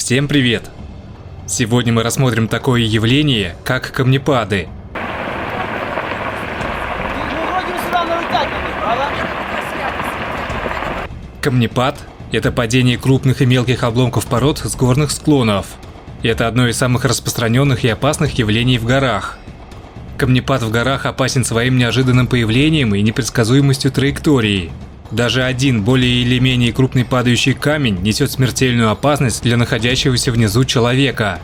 Всем привет! Сегодня мы рассмотрим такое явление, как камнепады. Камнепад – это падение крупных и мелких обломков пород с горных склонов. Это одно из самых распространенных и опасных явлений в горах. Камнепад в горах опасен своим неожиданным появлением и непредсказуемостью траектории. Даже один более или менее крупный падающий камень несет смертельную опасность для находящегося внизу человека.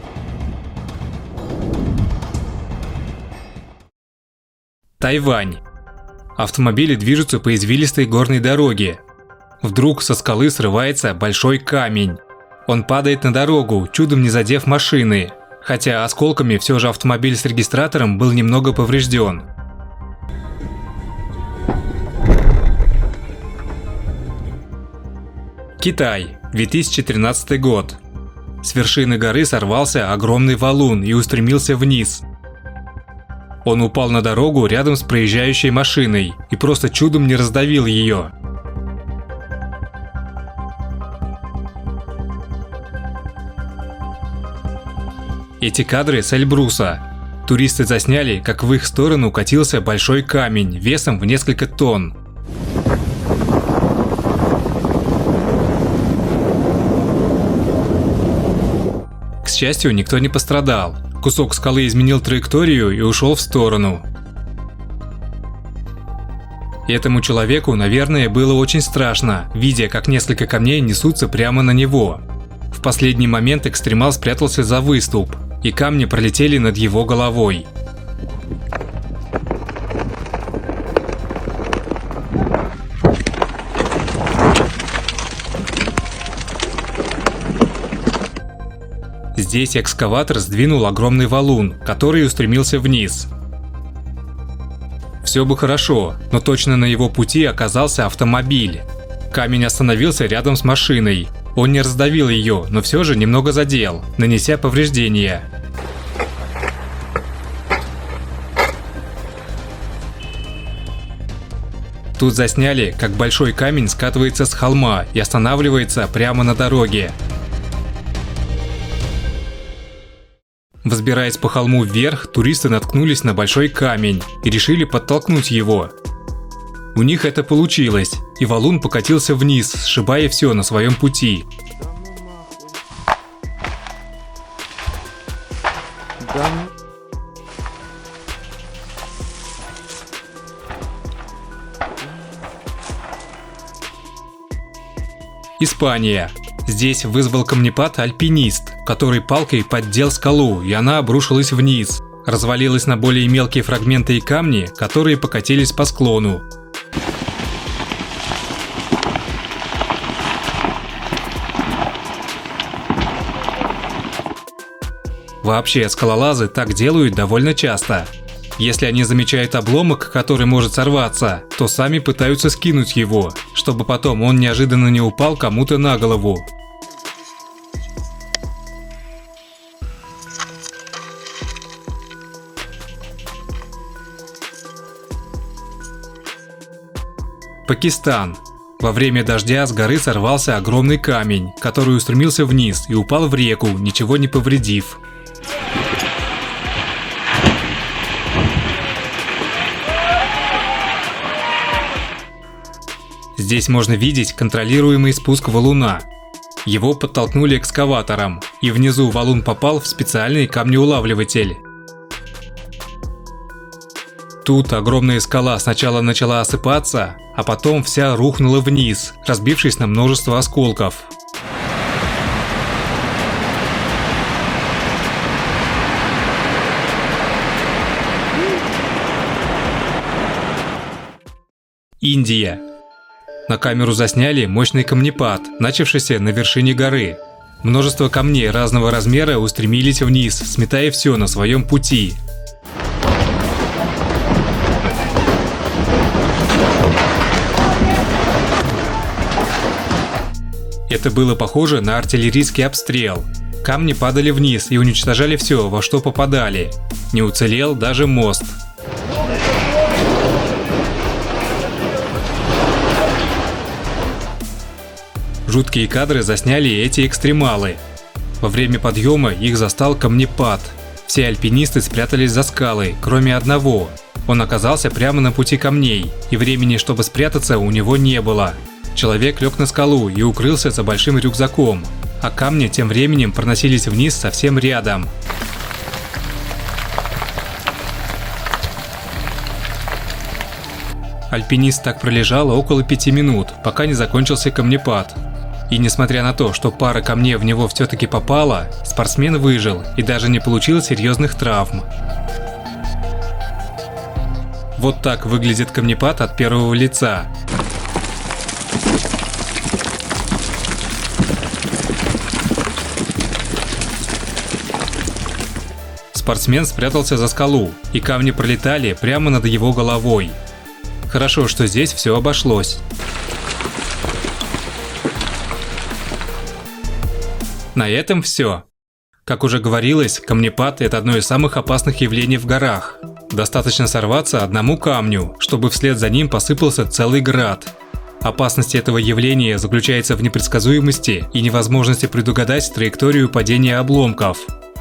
Тайвань. Автомобили движутся по извилистой горной дороге. Вдруг со скалы срывается большой камень. Он падает на дорогу, чудом не задев машины, хотя осколками все же автомобиль с регистратором был немного поврежден. Китай, 2013 год. С вершины горы сорвался огромный валун и устремился вниз. Он упал на дорогу рядом с проезжающей машиной и просто чудом не раздавил ее. Эти кадры с Эльбруса. Туристы засняли, как в их сторону катился большой камень весом в несколько тонн. К счастью, никто не пострадал. Кусок скалы изменил траекторию и ушел в сторону. Этому человеку, наверное, было очень страшно, видя, как несколько камней несутся прямо на него. В последний момент экстремал спрятался за выступ, и камни пролетели над его головой. Здесь экскаватор сдвинул огромный валун, который устремился вниз. Все бы хорошо, но точно на его пути оказался автомобиль. Камень остановился рядом с машиной. Он не раздавил ее, но все же немного задел, нанеся повреждения. Тут засняли, как большой камень скатывается с холма и останавливается прямо на дороге. Взбираясь по холму вверх, туристы наткнулись на большой камень и решили подтолкнуть его. У них это получилось, и валун покатился вниз, сшибая все на своем пути. Испания. Здесь вызвал камнепад альпинист, который палкой поддел скалу, и она обрушилась вниз. Развалилась на более мелкие фрагменты и камни, которые покатились по склону. Вообще, скалолазы так делают довольно часто. Если они замечают обломок, который может сорваться, то сами пытаются скинуть его, чтобы потом он неожиданно не упал кому-то на голову. Пакистан. Во время дождя с горы сорвался огромный камень, который устремился вниз и упал в реку, ничего не повредив. Здесь можно видеть контролируемый спуск валуна. Его подтолкнули экскаватором, и внизу валун попал в специальный камнеулавливатель. Тут огромная скала сначала начала осыпаться, а потом вся рухнула вниз, разбившись на множество осколков. Индия. На камеру засняли мощный камнепад, начавшийся на вершине горы. Множество камней разного размера устремились вниз, сметая все на своем пути. Это было похоже на артиллерийский обстрел. Камни падали вниз и уничтожали все, во что попадали. Не уцелел даже мост. Жуткие кадры засняли эти экстремалы. Во время подъема их застал камнепад. Все альпинисты спрятались за скалы, кроме одного. Он оказался прямо на пути камней, и времени, чтобы спрятаться, у него не было. Человек лег на скалу и укрылся за большим рюкзаком, а камни тем временем проносились вниз совсем рядом. Альпинист так пролежал около 5 минут, пока не закончился камнепад. И несмотря на то, что пара камней в него все-таки попала, спортсмен выжил и даже не получил серьезных травм. Вот так выглядит камнепад от первого лица. Спортсмен спрятался за скалу, и камни пролетали прямо над его головой. Хорошо, что здесь все обошлось. На этом все. Как уже говорилось, камнепад – это одно из самых опасных явлений в горах. Достаточно сорваться одному камню, чтобы вслед за ним посыпался целый град. Опасность этого явления заключается в непредсказуемости и невозможности предугадать траекторию падения обломков.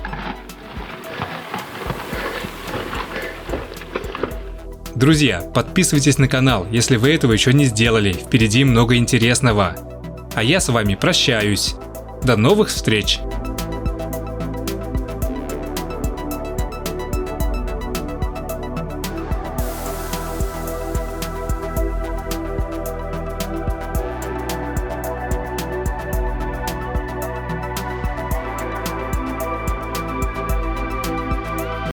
Друзья, подписывайтесь на канал, если вы этого еще не сделали, впереди много интересного. А я с вами прощаюсь. До новых встреч!